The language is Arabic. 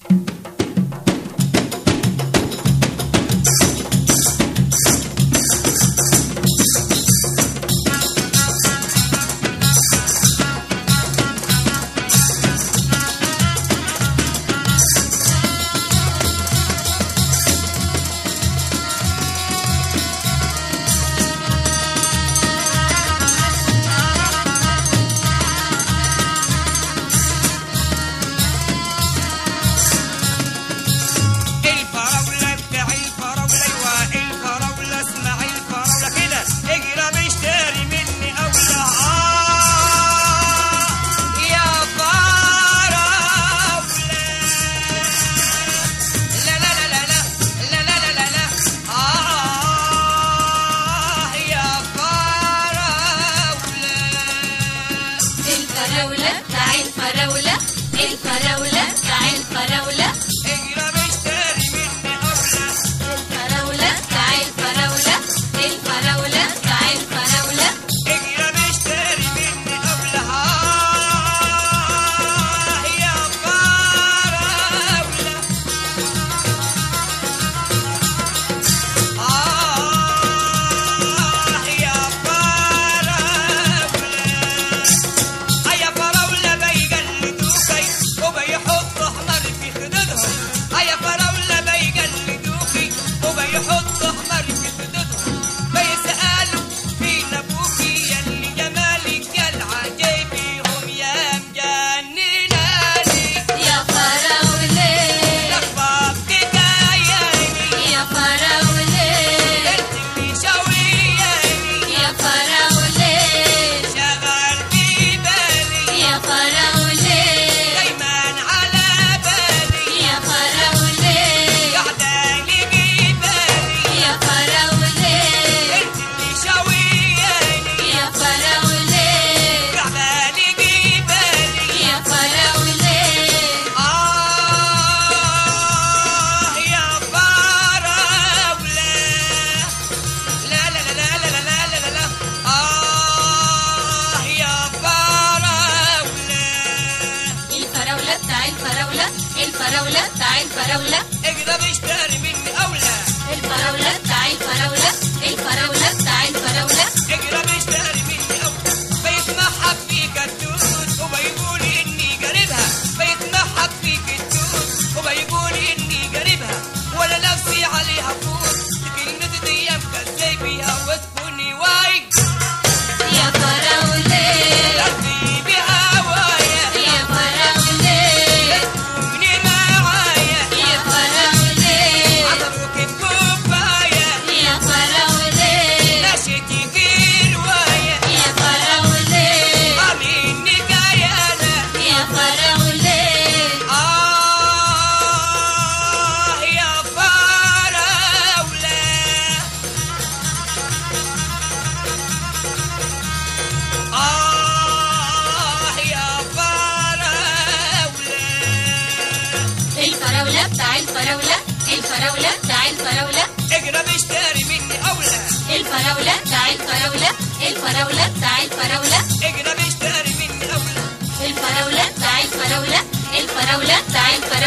الفراولة تعال الفراولة اقدر اشتري مني أولى. الفراولة تعال الفراولة الفراولة تعال الفراولة اقدر اشتري مني أولى. بيتمحب فيك التوت وبيقول إني قريبها، بيتمحب فيك التوت وبيقول إني قريبها، ولا نفسي عليها فوت كلمة ديام كزي بيها وتكوني واي يا فراولة قلبي بهوايا يا فراولة تكوني معايا يا فراولة عطروك بكوباية يا فراولة نشتي في رواية يا فراولة مني كيانة يا فراولة يا فراولة يا فراولة الفراولة بتاع الفراولة الفراولة بتاع الفراولة اقرب اشتري مني أولى. الفراولة بتاع الفراولة الفراولة بتاع الفراولة اقرب اشتري مني أولى. الفراولة بتاع الفراولة الفراولة بتاع الفراولة